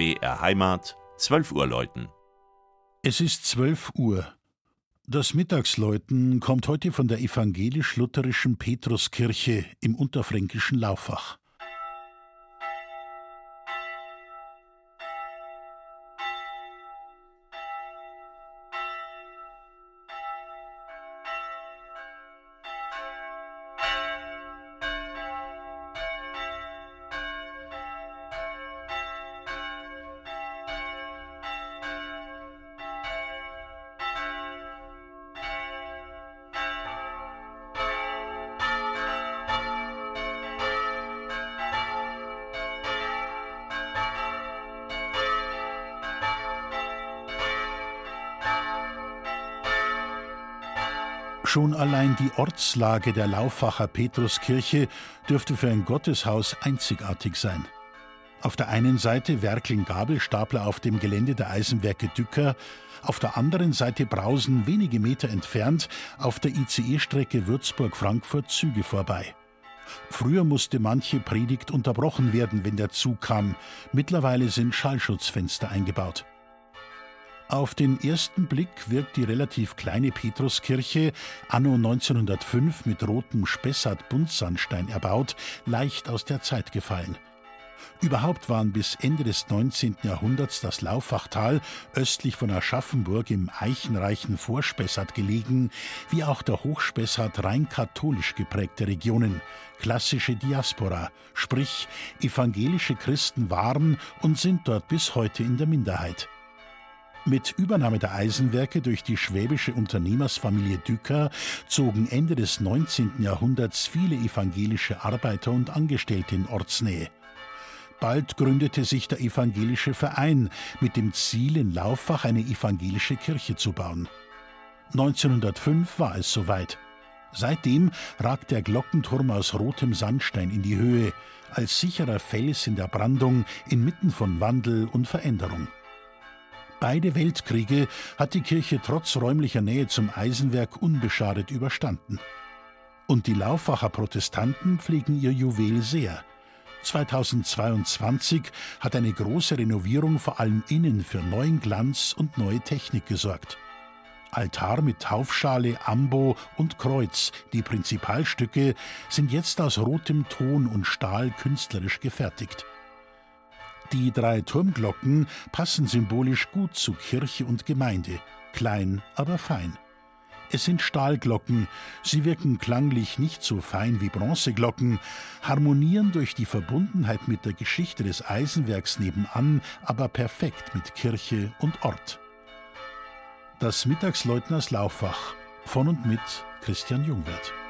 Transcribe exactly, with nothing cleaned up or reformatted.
B R Heimat, zwölf Uhr läuten. Es ist zwölf Uhr. Das Mittagsläuten kommt heute von der evangelisch-lutherischen Petruskirche im unterfränkischen Lauffach. Schon allein die Ortslage der Lauffacher Petruskirche dürfte für ein Gotteshaus einzigartig sein. Auf der einen Seite werkeln Gabelstapler auf dem Gelände der Eisenwerke Dücker, auf der anderen Seite brausen wenige Meter entfernt auf der I C E-Strecke Würzburg-Frankfurt Züge vorbei. Früher musste manche Predigt unterbrochen werden, wenn der Zug kam. Mittlerweile sind Schallschutzfenster eingebaut. Auf den ersten Blick wirkt die relativ kleine Petruskirche, anno neunzehnhundertfünf mit rotem Spessart-Buntsandstein erbaut, leicht aus der Zeit gefallen. Überhaupt waren bis Ende des neunzehnten Jahrhunderts das Lauffachtal östlich von Aschaffenburg im eichenreichen Vorspessart gelegen, wie auch der Hochspessart rein katholisch geprägte Regionen, klassische Diaspora, sprich evangelische Christen waren und sind dort bis heute in der Minderheit. Mit Übernahme der Eisenwerke durch die schwäbische Unternehmersfamilie Dücker zogen Ende des neunzehnten Jahrhunderts viele evangelische Arbeiter und Angestellte in Ortsnähe. Bald gründete sich der evangelische Verein mit dem Ziel, in Lauffach eine evangelische Kirche zu bauen. neunzehnhundertfünf war es soweit. Seitdem ragt der Glockenturm aus rotem Sandstein in die Höhe, als sicherer Fels in der Brandung inmitten von Wandel und Veränderung. Beide Weltkriege hat die Kirche trotz räumlicher Nähe zum Eisenwerk unbeschadet überstanden. Und die Lauffacher Protestanten pflegen ihr Juwel sehr. zweitausendzweiundzwanzig hat eine große Renovierung vor allem innen für neuen Glanz und neue Technik gesorgt. Altar mit Taufschale, Ambo und Kreuz, die Prinzipalstücke, sind jetzt aus rotem Ton und Stahl künstlerisch gefertigt. Die drei Turmglocken passen symbolisch gut zu Kirche und Gemeinde, klein, aber fein. Es sind Stahlglocken, sie wirken klanglich nicht so fein wie Bronzeglocken, harmonieren durch die Verbundenheit mit der Geschichte des Eisenwerks nebenan, aber perfekt mit Kirche und Ort. Das Mittagsläuten aus Lauffach, von und mit Christian Jungwirth.